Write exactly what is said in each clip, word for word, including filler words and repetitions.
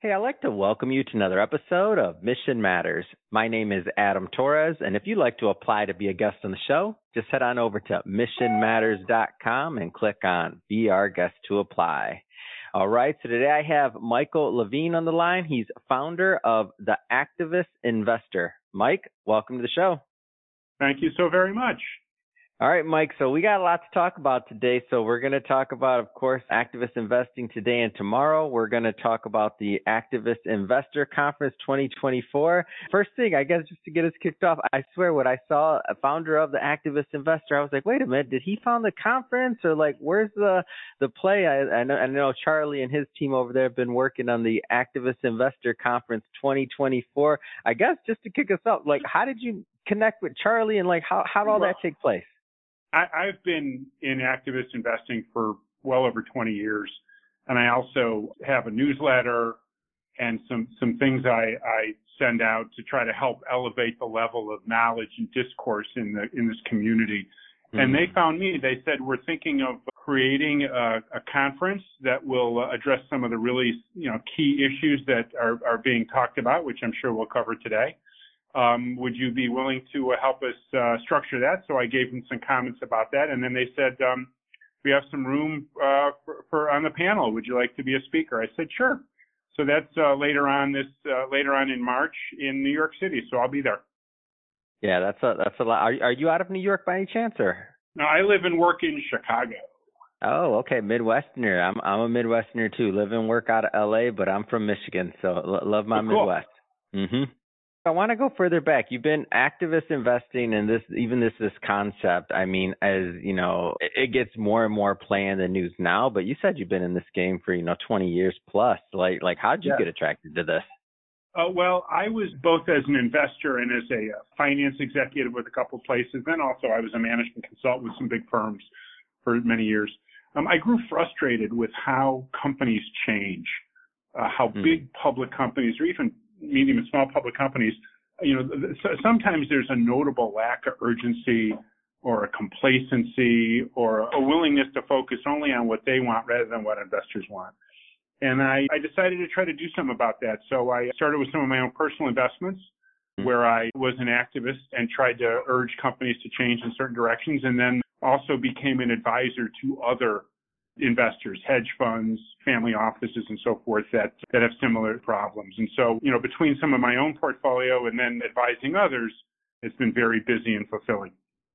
Hey, I'd like to welcome you to another episode of Mission Matters. My name is Adam Torres, and if you'd like to apply to be a guest on the show, just head on over to mission matters dot com and click on Be Our Guest to apply. All right, so today I have Michael Levine on the line. He's founder of The Activist Investor. Mike, welcome to the show. Thank you so very much. All right, Mike, so we got a lot to talk about today. So we're going to talk about, of course, activist investing today and tomorrow. We're going to talk about the Activist Investor Conference twenty twenty-four. First thing, I guess, just to get us kicked off, I swear when I saw a founder of the Activist Investor, I was like, wait a minute, did he found the conference? Or like, where's the the play? I, I, know, I know Charlie and his team over there have been working on the Activist Investor Conference twenty twenty-four. I guess just to kick us off, like, how did you connect with Charlie and like, how, how did all that take place? I, I've been in activist investing for well over twenty years, and I also have a newsletter and some, some things I, I send out to try to help elevate the level of knowledge and discourse in the in this community. Mm-hmm. And they found me. They said, we're thinking of creating a, a conference that will address some of the really you know key issues that are, are being talked about, which I'm sure we'll cover today. Um, would you be willing to uh, help us uh, structure that? So I gave them some comments about that, and then they said, um, we have some room uh, for, for on the panel. Would you like to be a speaker? I said, sure. So that's uh, later on this uh, later on in March in New York City. So I'll be there. Yeah, that's a that's a lot. Are, are you out of New York by any chance, or? No, I live and work in Chicago. Oh, okay, Midwesterner. I'm I'm a Midwesterner too. Live and work out of L A, but I'm from Michigan, so l- love my oh, cool. Midwest. Mm-hmm. I want to go further back. You've been activist investing in this, even this, this concept. I mean, as you know, it gets more and more play in the news now, but you said you've been in this game for, you know, twenty years plus. Like, like, how did you yeah. get attracted to this? Uh, well, I was both as an investor and as a uh, finance executive with a couple of places. Then also I was a management consultant with some big firms for many years. Um, I grew frustrated with how companies change, uh, how mm. big public companies or even medium and small public companies, you know, sometimes there's a notable lack of urgency or a complacency or a willingness to focus only on what they want rather than what investors want. And I, I decided to try to do something about that. So I started with some of my own personal investments where I was an activist and tried to urge companies to change in certain directions, and then also became an advisor to other investors, hedge funds, family offices, and so forth that, that have similar problems. And so, you know, between some of my own portfolio and then advising others, it's been very busy and fulfilling.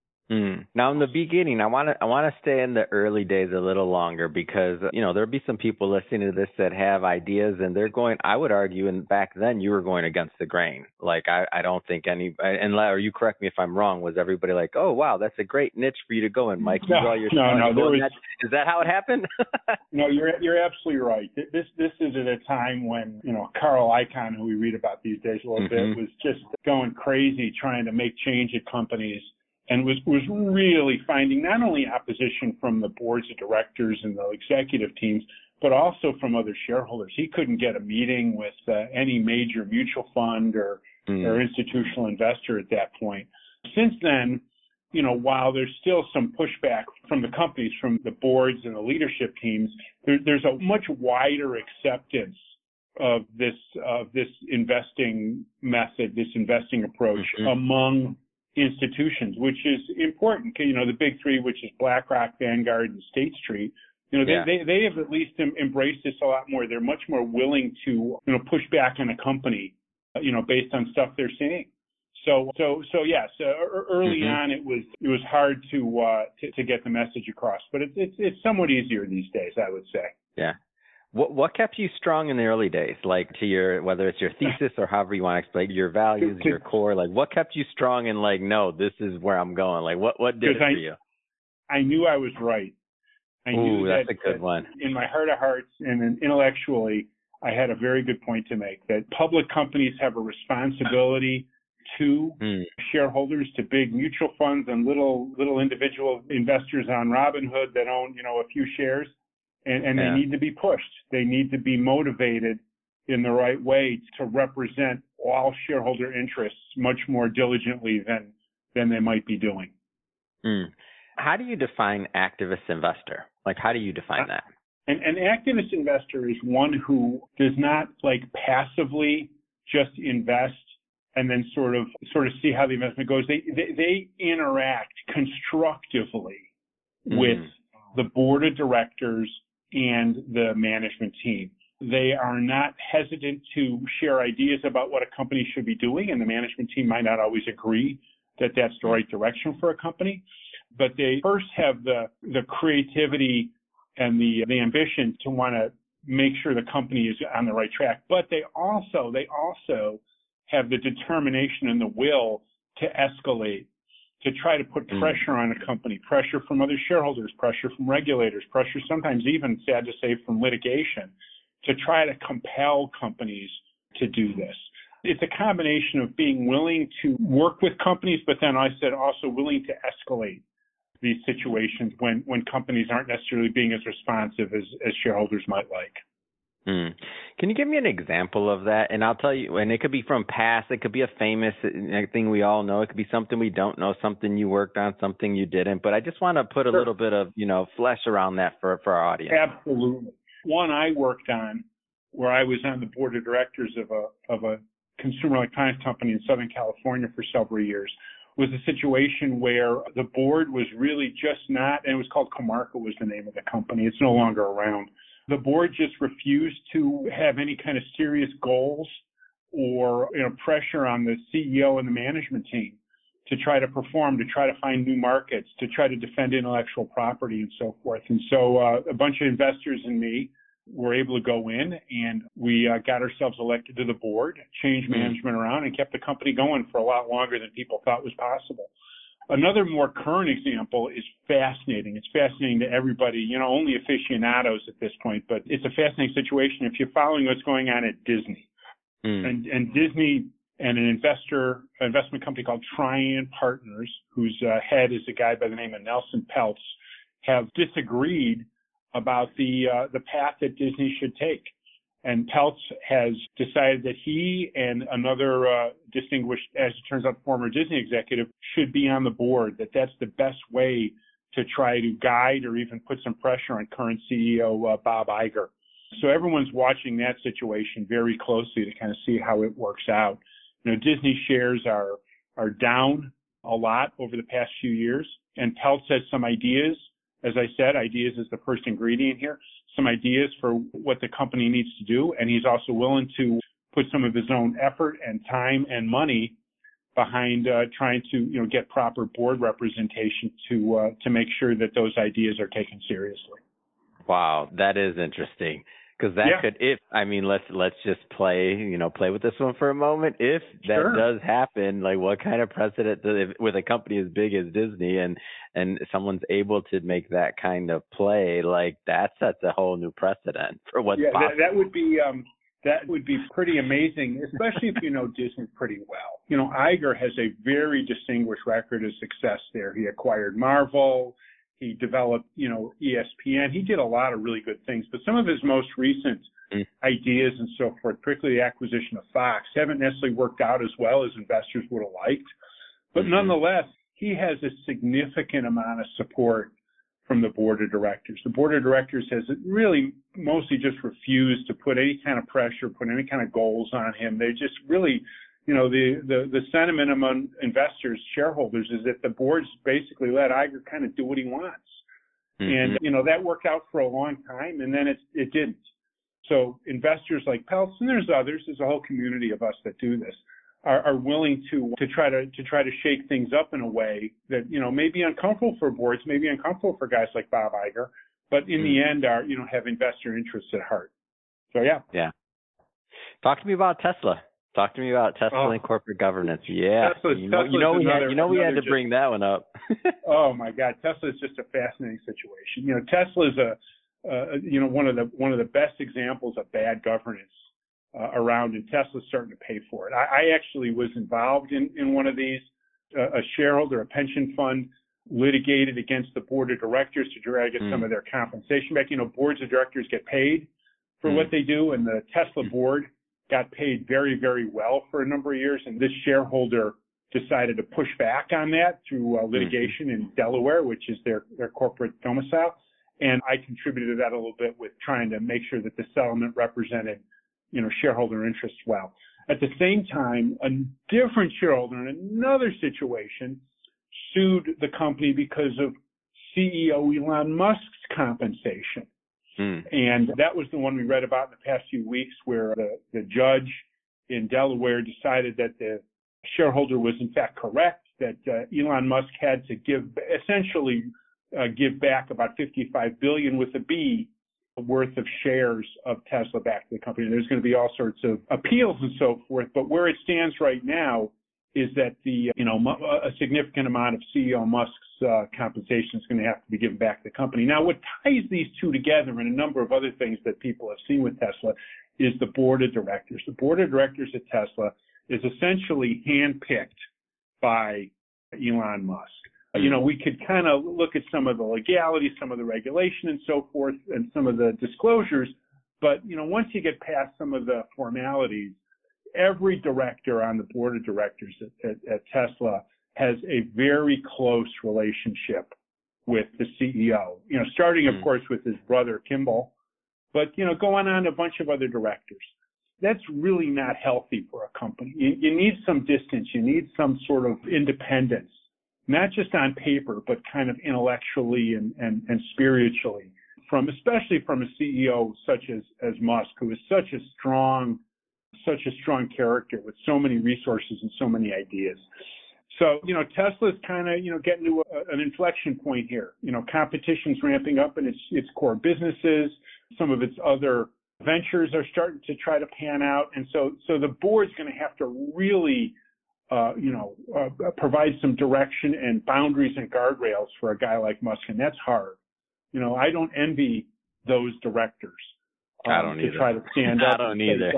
Mm. Now, in the beginning, I want to I want to stay in the early days a little longer because, you know, there'll be some people listening to this that have ideas and they're going, I would argue, and back then you were going against the grain. Like, I, I don't think any, and or you correct me if I'm wrong, was everybody like, oh, wow, that's a great niche for you to go in, Mike? No, you all your no, no. There was, that. Is that how it happened? No, you're you're absolutely right. This this is at a time when, you know, Carl Icahn, who we read about these days a little mm-hmm. bit, was just going crazy trying to make change at companies. And was, was really finding not only opposition from the boards of directors and the executive teams, but also from other shareholders. He couldn't get a meeting with uh, any major mutual fund or, mm. or institutional investor at that point. Since then, you know, while there's still some pushback from the companies, from the boards and the leadership teams, there, there's a much wider acceptance of this of this investing method, this investing approach mm-hmm. among institutions, which is important. You know, the big three, which is BlackRock, Vanguard, and State Street, you know, they, yeah. they, they have at least embraced this a lot more. They're much more willing to, you know, push back on a company, you know, based on stuff they're seeing. So, so, so yes, uh, early mm-hmm. on it was, it was hard to, uh, to, to get the message across, but it's, it's, it's somewhat easier these days, I would say. Yeah. What what kept you strong in the early days, like to your, whether it's your thesis or however you want to explain your values, your core, like what kept you strong and like, no, this is where I'm going? Like what, what did it I, for you? I knew I was right. I Ooh, knew that's that, a good that one. In my heart of hearts and then intellectually, I had a very good point to make that public companies have a responsibility to mm. shareholders, to big mutual funds and little, little individual investors on Robinhood that own, you know, a few shares. And, and yeah. they need to be pushed. They need to be motivated in the right way to represent all shareholder interests much more diligently than than they might be doing. Mm. How do you define activist investor? Like, how do you define that? And an activist investor is one who does not like passively just invest and then sort of sort of see how the investment goes. They they, they interact constructively mm. with the board of directors and the management team. They are not hesitant to share ideas about what a company should be doing, and the management team might not always agree that that's the right direction for a company. But they first have the the creativity and the the ambition to want to make sure the company is on the right track. But they also they also have the determination and the will to escalate, to try to put pressure on a company, pressure from other shareholders, pressure from regulators, pressure sometimes even, sad to say, from litigation, to try to compel companies to do this. It's a combination of being willing to work with companies, but then I said also willing to escalate these situations when, when companies aren't necessarily being as responsive as, as shareholders might like. Hmm. Can you give me an example of that? And I'll tell you, and it could be from past, it could be a famous thing we all know, it could be something we don't know, something you worked on, something you didn't. But I just want to put a sure. little bit of, you know, flesh around that for, for our audience. Absolutely. One I worked on where I was on the board of directors of a of a consumer electronics company in Southern California for several years was a situation where the board was really just not, and it was called Comarca was the name of the company. It's no longer around. The board just refused to have any kind of serious goals or, you know, pressure on the C E O and the management team to try to perform, to try to find new markets, to try to defend intellectual property and so forth. And so uh, a bunch of investors and me were able to go in, and we uh, got ourselves elected to the board, changed management around, and kept the company going for a lot longer than people thought was possible. Another more current example is fascinating. It's fascinating to everybody, you know, only aficionados at this point, but it's a fascinating situation if you're following what's going on at Disney. Mm. And, and Disney and an investor, an investment company called Trian Partners, whose uh, head is a guy by the name of Nelson Peltz, have disagreed about the uh, the path that Disney should take. And Peltz has decided that he and another uh, distinguished, as it turns out, former Disney executive should be on the board, that that's the best way to try to guide or even put some pressure on current C E O uh, Bob Iger. So everyone's watching that situation very closely to kind of see how it works out. You know, Disney shares are are down a lot over the past few years, and Peltz has some ideas. As I said, ideas is the first ingredient here. Some ideas for what the company needs to do, and he's also willing to put some of his own effort and time and money behind uh, trying to, you know, get proper board representation to uh, to make sure that those ideas are taken seriously. Wow, that is interesting. Because that yeah. could, if I mean, let's let's just play, you know, play with this one for a moment. If that sure. does happen, like, what kind of precedent does, with a company as big as Disney, and and someone's able to make that kind of play, like, that sets a whole new precedent for what's yeah, possible. That, that would be um, that would be pretty amazing, especially if you know Disney pretty well. You know, Iger has a very distinguished record of success there. He acquired Marvel. He developed, you know, E S P N. He did a lot of really good things, but some of his most recent mm. ideas and so forth, particularly the acquisition of Fox, haven't necessarily worked out as well as investors would have liked. But mm-hmm. nonetheless, he has a significant amount of support from the board of directors. The board of directors has really mostly just refused to put any kind of pressure, put any kind of goals on him. They just really, you know, the, the, the sentiment among investors, shareholders, is that the board's basically let Iger kind of do what he wants. Mm-hmm. And, you know, that worked out for a long time, and then it, it didn't. So investors like Peltz, and there's others, there's a whole community of us that do this, are, are willing to to try to to try to shake things up in a way that, you know, may be uncomfortable for boards, may be uncomfortable for guys like Bob Iger, but in mm-hmm. the end are, you know, have investor interests at heart. So, yeah. Yeah. Talk to me about Tesla. Talk to me about Tesla oh. and corporate governance. Yeah, Tesla's, you know, Tesla's you know we another, had, you know we had to just, bring that one up. Oh my God, Tesla is just a fascinating situation. You know, Tesla is a, uh, you know, one of the one of the best examples of bad governance uh, around, and Tesla's starting to pay for it. I, I actually was involved in in one of these. Uh, a shareholder, a pension fund, litigated against the board of directors to try to get mm. some of their compensation back. You know, boards of directors get paid for mm. what they do, and the Tesla board got paid very, very well for a number of years, and this shareholder decided to push back on that through uh, litigation mm-hmm. in Delaware, which is their, their corporate domicile. And I contributed to that a little bit with trying to make sure that the settlement represented, you know, shareholder interests well. At the same time, a different shareholder in another situation sued the company because of C E O Elon Musk's compensation. Mm. And that was the one we read about in the past few weeks, where the, the judge in Delaware decided that the shareholder was in fact correct, that uh, Elon Musk had to give, essentially uh, give back about fifty-five billion dollars with a B worth of shares of Tesla back to the company. There's going to be all sorts of appeals and so forth, but where it stands right now is that the, you know, a significant amount of C E O Musk's uh, compensation is going to have to be given back to the company. Now, what ties these two together, and a number of other things that people have seen with Tesla, is the board of directors. The board of directors at Tesla is essentially handpicked by Elon Musk. Mm-hmm. You know, we could kind of look at some of the legalities, some of the regulation and so forth, and some of the disclosures, but, you know, once you get past some of the formalities, every director on the board of directors at, at, at Tesla has a very close relationship with the C E O, you know, starting, of mm. course, with his brother, Kimball, but, you know, going on a bunch of other directors. That's really not healthy for a company. You, you need some distance. You need some sort of independence, not just on paper, but kind of intellectually and, and, and spiritually, from especially from a C E O such as, as Musk, who is such a strong such a strong character with so many resources and so many ideas. So, you know, Tesla's kind of, you know, getting to a, an inflection point here. You know, competition's ramping up in its, its core businesses. Some of its other ventures are starting to try to pan out. And so, so the board's going to have to really, uh, you know, uh, provide some direction and boundaries and guardrails for a guy like Musk. And that's hard. You know, I don't envy those directors. Um, I don't to either. try to stand up. I don't either.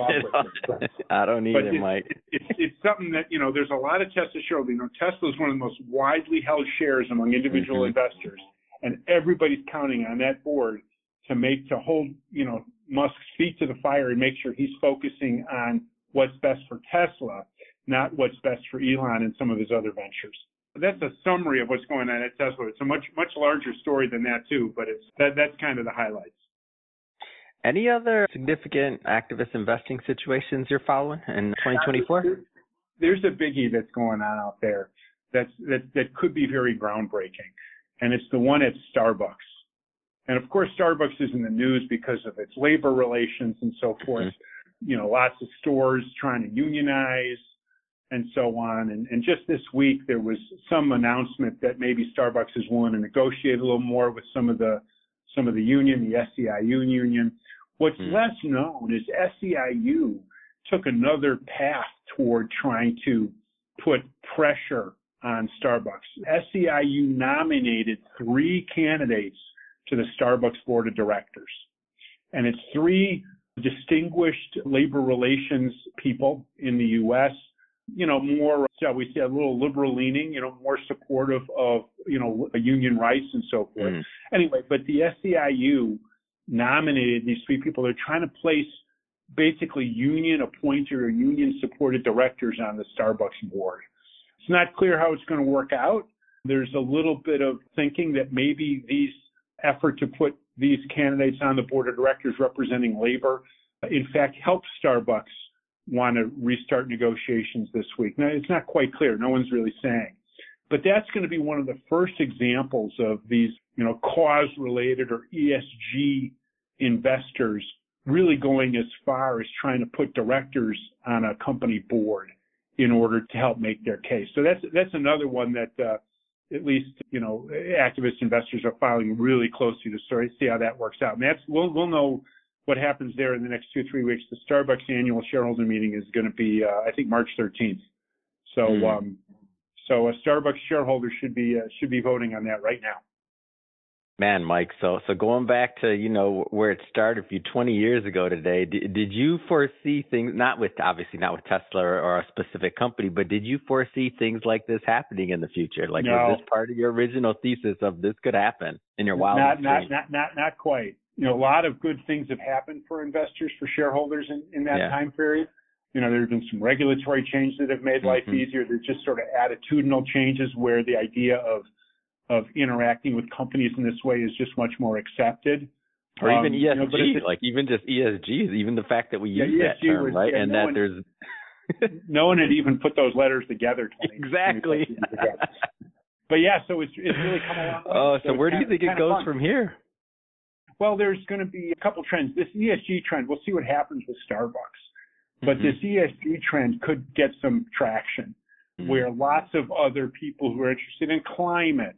I don't either, it's, Mike. It's, it's something that, you know, there's a lot of Tesla shareholders. You know, Tesla is one of the most widely held shares among individual mm-hmm. investors, and everybody's counting on that board to make, to hold, you know, Musk's feet to the fire and make sure he's focusing on what's best for Tesla, not what's best for Elon and some of his other ventures. That's a summary of what's going on at Tesla. It's a much, much larger story than that too, but it's that, that's kind of the highlights. Any other significant activist investing situations you're following in twenty twenty-four? There's a biggie that's going on out there that's, that, that could be very groundbreaking, and it's the one at Starbucks. And, of course, Starbucks is in the news because of its labor relations and so forth. Mm-hmm. You know, lots of stores trying to unionize and so on. And, and just this week, there was some announcement that maybe Starbucks is willing to negotiate a little more with some of the some of the union, the S E I U union. What's mm. less known is S E I U took another path toward trying to put pressure on Starbucks. S E I U nominated three candidates to the Starbucks board of directors. And it's three distinguished labor relations people in the U S, you know, more, shall we say, a little liberal leaning, you know, more supportive of, you know, union rights and so forth. Mm. Anyway, but the S E I U nominated these three people. They're trying to place basically union appointed or union supported directors on the Starbucks board. It's not clear how it's going to work out. There's a little bit of thinking that maybe these effort to put these candidates on the board of directors representing labor, in fact, helped Starbucks want to restart negotiations this week. Now, it's not quite clear. No one's really saying. But that's going to be one of the first examples of these, you know, cause-related or E S G investors really going as far as trying to put directors on a company board in order to help make their case. So that's that's another one that uh, at least, you know, activist investors are following really closely to sort of see how that works out. And that's we'll we'll know what happens there in the next two, three weeks. The Starbucks annual shareholder meeting is going to be, uh, I think, March thirteenth. So, mm. um, so a Starbucks shareholder should be uh, should be voting on that right now. Man, Mike, so so going back to, you know, where it started for you twenty years ago today, did, did you foresee things, not with, obviously not with Tesla or, or a specific company, but did you foresee things like this happening in the future? Like, no. Was this part of your original thesis of this could happen in your wildest not, dreams? Not, not, not, not quite. You know, a lot of good things have happened for investors, for shareholders in, in that yeah. time period. You know, there have been some regulatory changes that have made life mm-hmm. easier. There's just sort of attitudinal changes where the idea of of interacting with companies in this way is just much more accepted. Or even um, E S G, you know, like even just E S G, even the fact that we use yeah, that term, was, right? Yeah, and no that one, there's no one had even put those letters together. twenty, exactly. twenty years ago. But yeah, so it's it's really come along. Oh, so, so where do you of, think it goes fun. from here? Well, there's going to be a couple trends. This E S G trend, we'll see what happens with Starbucks. But mm-hmm. this E S G trend could get some traction, mm-hmm. where lots of other people who are interested in climate,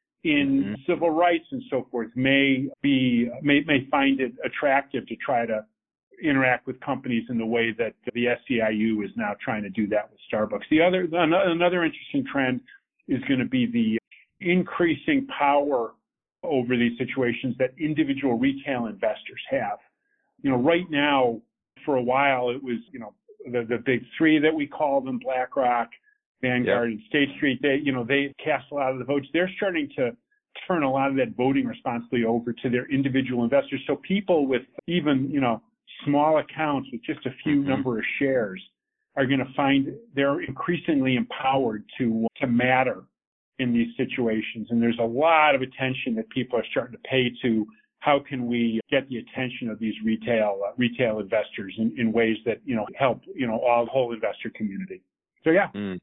in mm-hmm. civil rights and so forth may be may may find it attractive to try to interact with companies in the way that the S E I U is now trying to do that with Starbucks. The other another interesting trend is going to be the increasing power over these situations that individual retail investors have. You know, right now, for a while, it was, you know, the, the big three that we call them, BlackRock, Vanguard, yep. and State Street. They, you know, they cast a lot of the votes. They're starting to turn a lot of that voting responsibility over to their individual investors. So people with even, you know, small accounts with just a few mm-hmm. number of shares are going to find they're increasingly empowered to to matter in these situations. And there's a lot of attention that people are starting to pay to how can we get the attention of these retail uh, retail investors in, in ways that, you know, help, you know, all the whole investor community. So, yeah. Mm.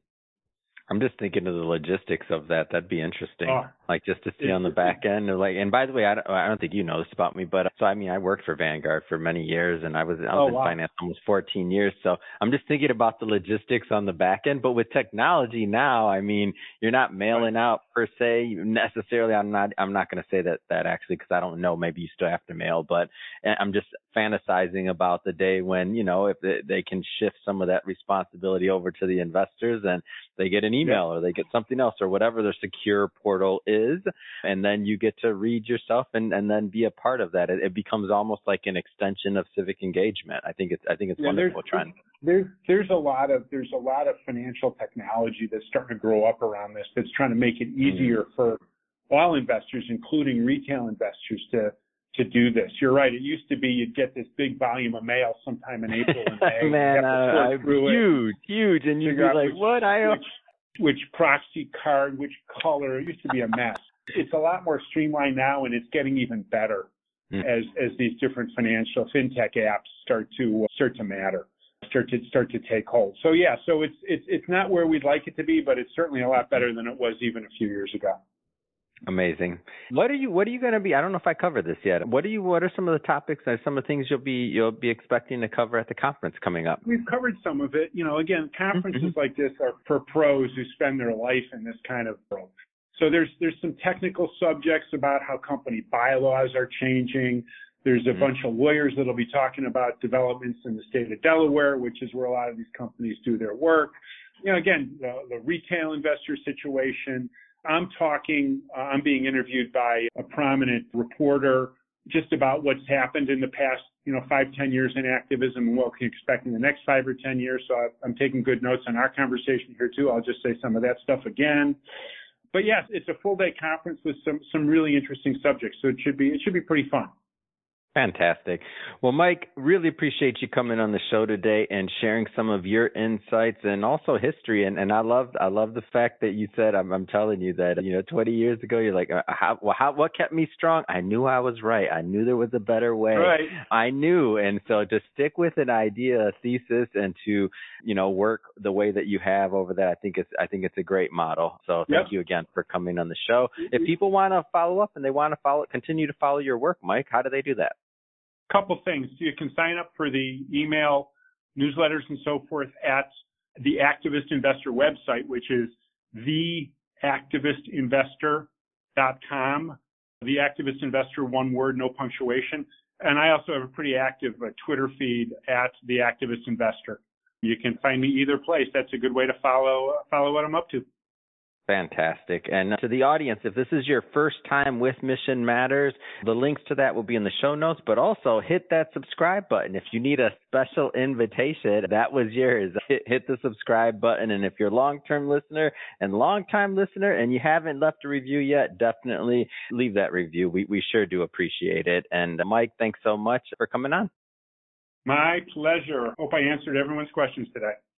I'm just thinking of the logistics of that. That'd be interesting. Oh, like just to see on the back end, or like, and by the way, I don't, I don't think you know this about me, but so I mean, I worked for Vanguard for many years, and I was I was oh, in wow. finance almost fourteen years. So I'm just thinking about the logistics on the back end. But with technology now, I mean, you're not mailing right. out per se necessarily. I'm not I'm not going to say that that actually because I don't know. Maybe you still have to mail, but I'm just fantasizing about the day when, you know, if they, they can shift some of that responsibility over to the investors and they get an email yeah. or they get something else or whatever their secure portal is, and then you get to read yourself and, and then be a part of that. It, it becomes almost like an extension of civic engagement. I think it's I think it's yeah, wonderful there's, trend. There's there's a lot of there's a lot of financial technology that's starting to grow up around this that's trying to make it easier mm-hmm. for all investors, including retail investors, to to do this. You're right. It used to be you'd get this big volume of mail sometime in April and May. Man, uh, huge, huge, and you'd be like, which, "What? I which, which proxy card, which color?" It used to be a mess. It's a lot more streamlined now, and it's getting even better mm. as as these different financial fintech apps start to uh, start to matter, start to start to take hold. So yeah, so it's it's it's not where we'd like it to be, but it's certainly a lot better than it was even a few years ago. Amazing. What are you What are you going to be? I don't know if I covered this yet. What are you? What are some of the topics and some of the things you'll be you'll be expecting to cover at the conference coming up? We've covered some of it. You know, again, conferences mm-hmm. like this are for pros who spend their life in this kind of world. So there's there's some technical subjects about how company bylaws are changing. There's a mm-hmm. bunch of lawyers that'll be talking about developments in the state of Delaware, which is where a lot of these companies do their work. You know, again, the, the retail investor situation. I'm talking, uh, I'm being interviewed by a prominent reporter just about what's happened in the past, you know, five, ten years in activism and what we can expect in the next five or ten years. So I, I'm taking good notes on our conversation here too. I'll just say some of that stuff again. But yes, it's a full day conference with some, some really interesting subjects. So it should be, it should be pretty fun. Fantastic. Well, Mike, really appreciate you coming on the show today and sharing some of your insights and also history. And, and I love I love the fact that you said, I'm, I'm telling you that, you know, twenty years ago, you're like, uh, how, well, how, what kept me strong? I knew I was right. I knew there was a better way. Right. I knew. And so to stick with an idea, a thesis, and to, you know, work the way that you have over that, I think it's I think it's a great model. So thank yep. you again for coming on the show. If people want to follow up and they want to follow, continue to follow your work, Mike, how do they do that? Couple things. You can sign up for the email newsletters and so forth at the Activist Investor website, which is the activist investor dot com. The Activist Investor, one word, no punctuation. And I also have a pretty active uh, Twitter feed at the Activist Investor. You can find me either place. That's a good way to follow uh, follow what I'm up to. Fantastic. And to the audience, if this is your first time with Mission Matters, the links to that will be in the show notes, but also hit that subscribe button. If you need a special invitation, that was yours. Hit, hit the subscribe button. And if you're a long-term listener and long-time listener and you haven't left a review yet, definitely leave that review. We, we sure do appreciate it. And Mike, thanks so much for coming on. My pleasure. Hope I answered everyone's questions today.